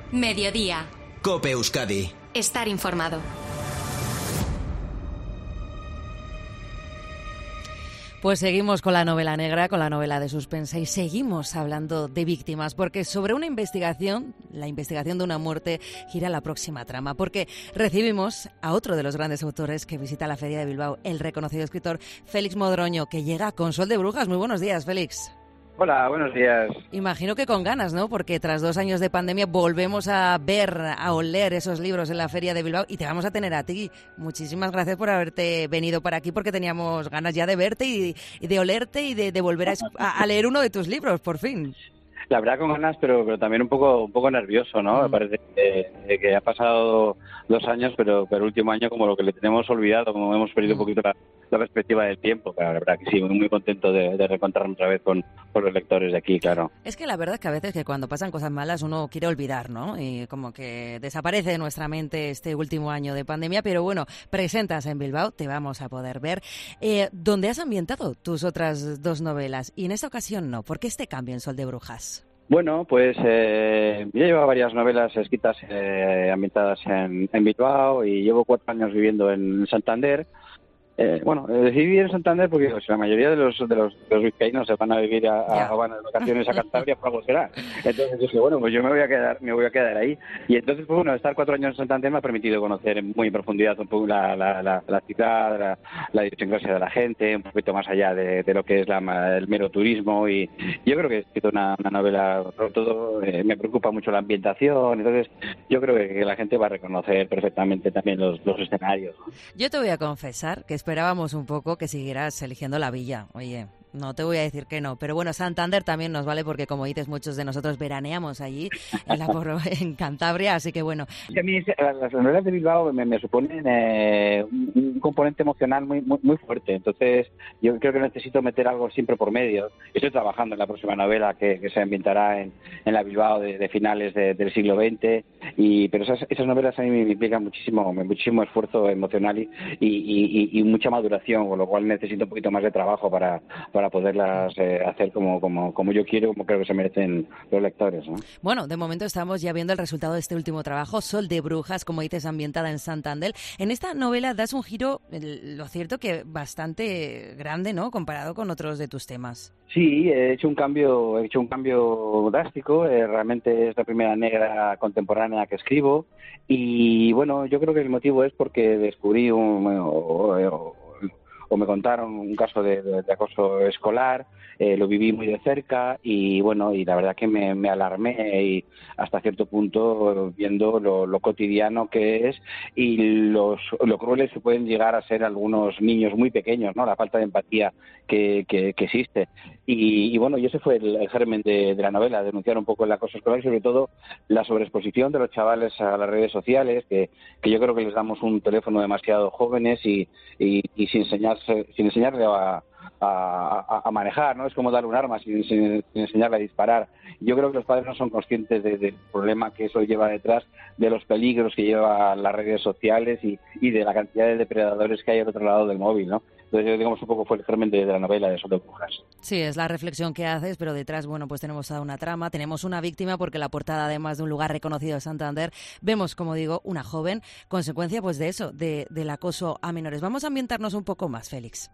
Mediodía. COPE Euskadi. Estar informado. Pues seguimos con la novela negra, con la novela de suspense y seguimos hablando de víctimas, porque sobre una investigación, la investigación de una muerte, gira la próxima trama, porque recibimos a otro de los grandes autores que visita la Feria de Bilbao, el reconocido escritor Félix Modroño, que llega con Sol de Brujas. Muy buenos días, Félix. Hola, buenos días. Imagino que con ganas, ¿no? Porque tras 2 años de pandemia volvemos a ver, a oler esos libros en la Feria de Bilbao y te vamos a tener a ti. Muchísimas gracias por haberte venido para aquí porque teníamos ganas ya de verte y de olerte y de volver a leer uno de tus libros, por fin. La verdad con ganas, pero también un poco nervioso, ¿no? Me parece que ha pasado 2 años, pero el último año como lo que le tenemos olvidado, como hemos perdido un poquito la perspectiva del tiempo. Pero la verdad que sí, muy contento de reencontrarme otra vez con los lectores de aquí, claro. Es que la verdad es que a veces que cuando pasan cosas malas uno quiere olvidar, ¿no? Y como que desaparece de nuestra mente este último año de pandemia, pero bueno, presentas en Bilbao, te vamos a poder ver. ¿Dónde has ambientado tus otras 2 novelas? Y en esta ocasión no. ¿Por qué este cambio en Sol de Brujas? Bueno, pues ya llevo varias novelas escritas ambientadas en Bilbao y llevo 4 años viviendo en Santander. Decidí vivir en Santander porque la mayoría de los vizcaínos se van a vivir van a vacaciones a Cantabria, por algo será. Entonces dije, bueno, pues yo me voy a quedar ahí. Y entonces, pues bueno, estar 4 años en Santander me ha permitido conocer muy en profundidad un poco la ciudad, la idiosincrasia de la gente, un poquito más allá de lo que es el mero turismo. Y yo creo que he escrito una novela, sobre todo me preocupa mucho la ambientación, entonces yo creo que la gente va a reconocer perfectamente también los escenarios. Yo te voy a confesar que esperábamos un poco que siguieras eligiendo la villa. Oye, no te voy a decir que no, pero bueno, Santander también nos vale porque, como dices, muchos de nosotros veraneamos allí en Cantabria, así que bueno. A mí las novelas de Bilbao me suponen un componente emocional muy fuerte, entonces yo creo que necesito meter algo siempre por medio. Estoy trabajando en la próxima novela que se ambientará en la Bilbao de finales del siglo XX, pero esas novelas a mí me implican muchísimo esfuerzo emocional y mucha maduración, con lo cual necesito un poquito más de trabajo para poderlas hacer como yo quiero, como creo que se merecen los lectores, ¿no? Bueno, de momento estamos ya viendo el resultado de este último trabajo, Sol de Brujas, como dices, ambientada en Santander. En esta novela das un giro, lo cierto que bastante grande, ¿no?, comparado con otros de tus temas. Sí, he hecho un cambio drástico. Realmente es la primera negra contemporánea que escribo y bueno, yo creo que el motivo es porque descubrí o me contaron un caso de acoso escolar, lo viví muy de cerca y bueno, y la verdad que me alarmé y hasta cierto punto viendo lo cotidiano que es y lo crueles que pueden llegar a ser algunos niños muy pequeños, ¿no? La falta de empatía que existe. Y bueno, y ese fue el germen de la novela, denunciar un poco el acoso escolar y sobre todo la sobreexposición de los chavales a las redes sociales, que yo creo que les damos un teléfono demasiado jóvenes y sin enseñarle a manejar, ¿no? Es como darle un arma sin enseñarle a disparar. Yo creo que los padres no son conscientes del problema que eso lleva detrás, de los peligros que llevan las redes sociales y de la cantidad de depredadores que hay al otro lado del móvil, ¿no? Entonces, digamos, un poco fue el germen de la novela de Sol de Brujas. Sí, es la reflexión que haces, pero detrás, bueno, pues tenemos toda una trama, tenemos una víctima, porque la portada, además de un lugar reconocido de Santander, vemos, como digo, una joven, consecuencia pues de eso, del acoso a menores. Vamos a ambientarnos un poco más, Félix.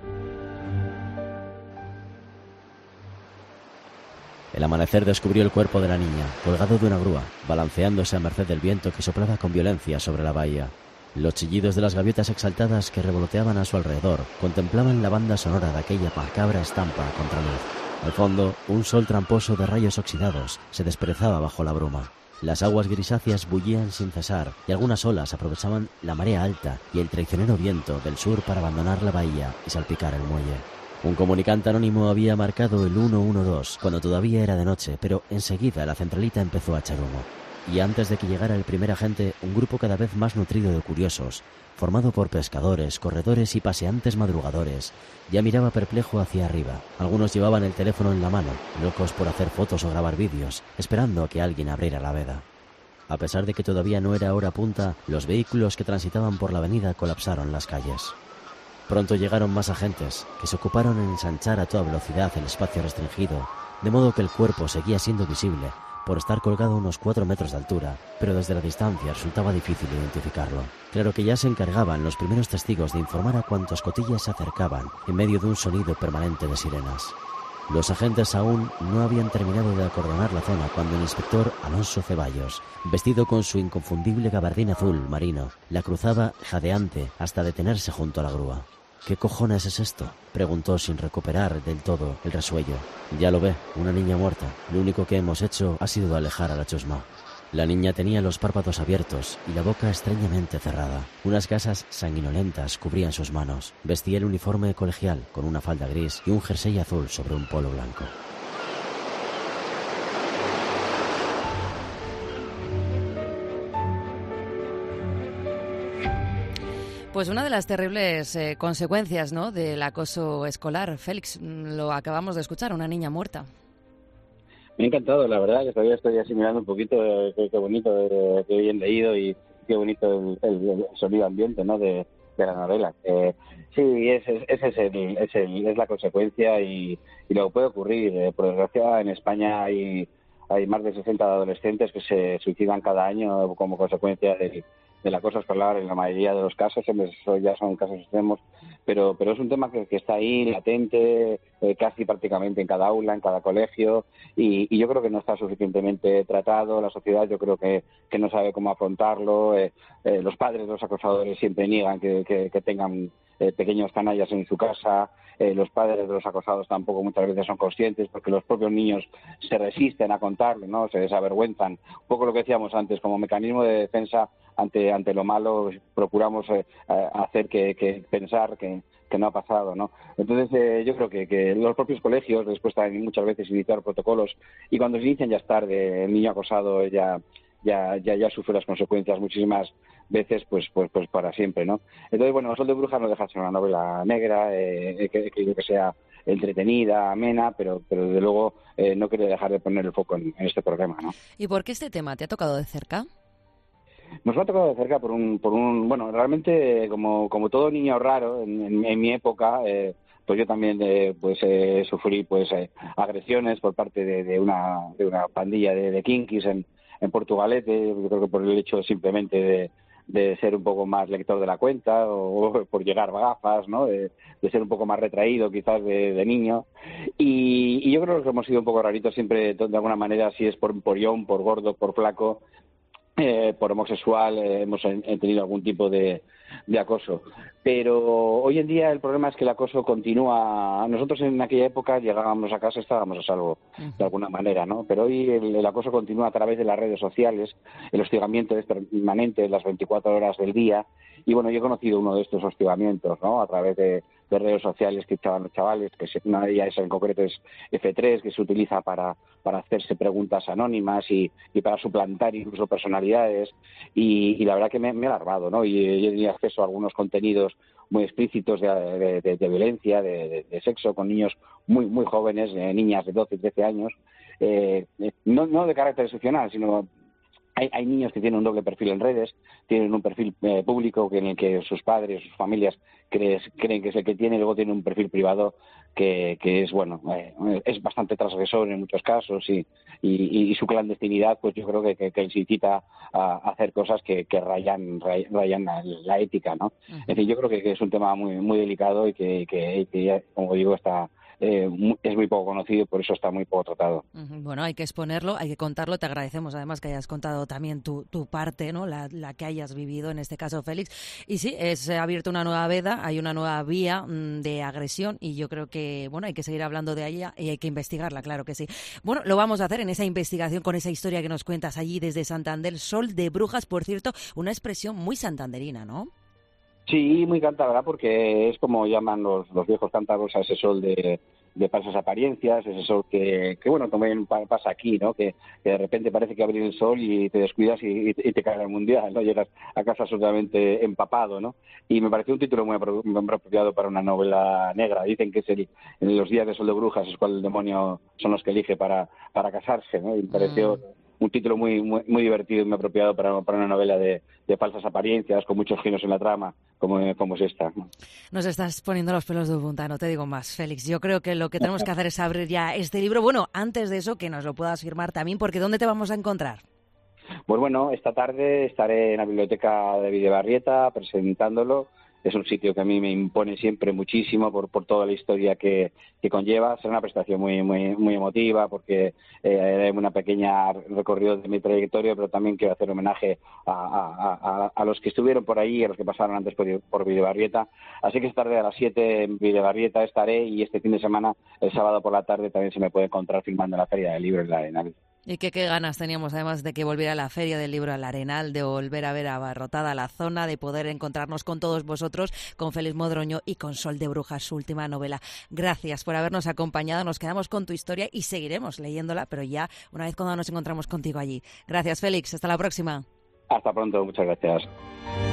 El amanecer descubrió el cuerpo de la niña, colgado de una grúa, balanceándose a merced del viento que soplaba con violencia sobre la bahía. Los chillidos de las gaviotas exaltadas que revoloteaban a su alrededor contemplaban la banda sonora de aquella macabra estampa a contraluz. Al fondo, un sol tramposo de rayos oxidados se desperezaba bajo la bruma. Las aguas grisáceas bullían sin cesar y algunas olas aprovechaban la marea alta y el traicionero viento del sur para abandonar la bahía y salpicar el muelle. Un comunicante anónimo había marcado el 112 cuando todavía era de noche, pero enseguida la centralita empezó a echar humo. Y antes de que llegara el primer agente, un grupo cada vez más nutrido de curiosos, formado por pescadores, corredores y paseantes madrugadores, ya miraba perplejo hacia arriba. Algunos llevaban el teléfono en la mano, locos por hacer fotos o grabar vídeos, esperando a que alguien abriera la veda. A pesar de que todavía no era hora punta, los vehículos que transitaban por la avenida colapsaron las calles. Pronto llegaron más agentes, que se ocuparon en ensanchar a toda velocidad el espacio restringido, de modo que el cuerpo seguía siendo visible, por estar colgado a unos 4 metros de altura, pero desde la distancia resultaba difícil identificarlo. Claro que ya se encargaban los primeros testigos de informar a cuantos cotillas se acercaban en medio de un sonido permanente de sirenas. Los agentes aún no habían terminado de acordonar la zona cuando el inspector Alonso Ceballos, vestido con su inconfundible gabardín azul marino, la cruzaba jadeante hasta detenerse junto a la grúa. «¿Qué cojones es esto?», preguntó sin recuperar del todo el resuello. «Ya lo ve, una niña muerta. Lo único que hemos hecho ha sido alejar a la chusma». La niña tenía los párpados abiertos y la boca extrañamente cerrada. Unas gasas sanguinolentas cubrían sus manos. Vestía el uniforme colegial con una falda gris y un jersey azul sobre un polo blanco. Pues una de las terribles consecuencias, ¿no?, del acoso escolar. Félix, lo acabamos de escuchar, una niña muerta. Me ha encantado, la verdad, que todavía estoy asimilando un poquito qué bonito, qué bien leído y qué bonito el sonido ambiente, ¿no?, de la novela. Sí, es la consecuencia y luego puede ocurrir. Por desgracia, en España hay más de 60 adolescentes que se suicidan cada año como consecuencia del acoso escolar en la mayoría de los casos. Eso ya son casos extremos, pero es un tema que está ahí latente, casi prácticamente en cada aula, en cada colegio, y yo creo que no está suficientemente tratado. La sociedad yo creo que no sabe cómo afrontarlo. Los padres de los acosadores siempre niegan que tengan pequeños canallas en su casa. Los padres de los acosados tampoco muchas veces son conscientes, porque los propios niños se resisten a contarlo, ¿no? Se desavergüenzan. Un poco lo que decíamos antes, como mecanismo de defensa ante lo malo, procuramos hacer que pensar que no ha pasado, ¿no? Entonces yo creo que los propios colegios después también muchas veces iniciar protocolos, y cuando se inician ya es tarde. El niño acosado ya sufre las consecuencias muchísimas veces pues para siempre, ¿no? Entonces, bueno, Sol de Brujas no deja de ser una novela negra, que sea entretenida, amena, pero desde luego no quiere dejar de poner el foco en este problema, ¿no? ¿Y por qué este tema te ha tocado de cerca? Nos ha tocado de cerca por un bueno, realmente como todo niño raro en mi época, pues yo también sufrí agresiones por parte de una pandilla de kinkis en Portugalete. Yo creo que por el hecho simplemente de ser un poco más lector de la cuenta, o por llegar gafas, ¿no? De ser un poco más retraído quizás de niño, y yo creo que hemos sido un poco raritos siempre de alguna manera, si es por empollón, por gordo, por flaco, por homosexual, hemos tenido algún tipo de acoso. Pero hoy en día el problema es que el acoso continúa. Nosotros en aquella época llegábamos a casa, estábamos a salvo de alguna manera, ¿no? Pero hoy el acoso continúa a través de las redes sociales, el hostigamiento es permanente las 24 horas del día. Y bueno, yo he conocido uno de estos hostigamientos, ¿no?, a través de redes sociales que estaban los chavales, que una de ellas en concreto es F3, que se utiliza para hacerse preguntas anónimas y para suplantar incluso personalidades, y la verdad que me ha alarmado, ¿no? Y yo tenía acceso a algunos contenidos muy explícitos de violencia, de sexo, con niños muy muy jóvenes, niñas de 12 y 13 años, no de carácter excepcional, sino hay niños que tienen un doble perfil en redes, tienen un perfil público en el que sus padres, sus familias creen que es el que tiene, y luego tienen un perfil privado que es, bueno, es bastante transgresor en muchos casos, y su clandestinidad, pues yo creo que les incita a hacer cosas que rayan la ética, ¿no? Uh-huh. En fin, yo creo que es un tema muy muy delicado y que ya, como digo, es muy poco conocido, por eso está muy poco tratado. Bueno, hay que exponerlo, hay que contarlo. Te agradecemos además que hayas contado también tu parte, ¿no?, la que hayas vivido en este caso, Félix. Y sí, se ha abierto una nueva veda, hay una nueva vía de agresión, y yo creo que, bueno, hay que seguir hablando de ella y hay que investigarla, claro que sí. Bueno, lo vamos a hacer en esa investigación con esa historia que nos cuentas allí desde Santander. Sol de Brujas, por cierto, una expresión muy santanderina, ¿no? Sí, muy cántabra, porque es como llaman los viejos cántabros a ese sol de falsas apariencias, ese sol que bueno, también pasa aquí, ¿no? Que de repente parece que abrir el sol y te descuidas y te cae el mundial, ¿no? Llegas a casa absolutamente empapado, ¿no? Y me pareció un título muy apropiado para una novela negra. Dicen que es en los días de Sol de Brujas es cuando el demonio son los que elige para casarse, ¿no? Y me pareció un título muy divertido y muy apropiado para una novela de falsas apariencias, con muchos giros en la trama, como es esta. Nos estás poniendo los pelos de punta, no te digo más, Félix. Yo creo que lo que tenemos que hacer es abrir ya este libro. Bueno, antes de eso, que nos lo puedas firmar también, porque ¿dónde te vamos a encontrar? Pues bueno, esta tarde estaré en la biblioteca de Videbarrieta presentándolo. Es un sitio que a mí me impone siempre muchísimo por toda la historia que conlleva. Será una presentación muy emotiva porque hay una pequeña recorrido de mi trayectoria, pero también quiero hacer homenaje a los que estuvieron por ahí, a los que pasaron antes por Videbarrieta. Así que esta tarde a las 7 en Videbarrieta estaré, y este fin de semana, el sábado por la tarde, también se me puede encontrar filmando en la Feria del Libro en la Arenal. Y qué ganas teníamos, además, de que volviera la Feria del Libro al Arenal, de volver a ver abarrotada la zona, de poder encontrarnos con todos vosotros, con Félix Modroño y con Sol de Brujas, su última novela. Gracias por habernos acompañado, nos quedamos con tu historia y seguiremos leyéndola, pero ya una vez cuando nos encontramos contigo allí. Gracias, Félix, hasta la próxima. Hasta pronto, muchas gracias.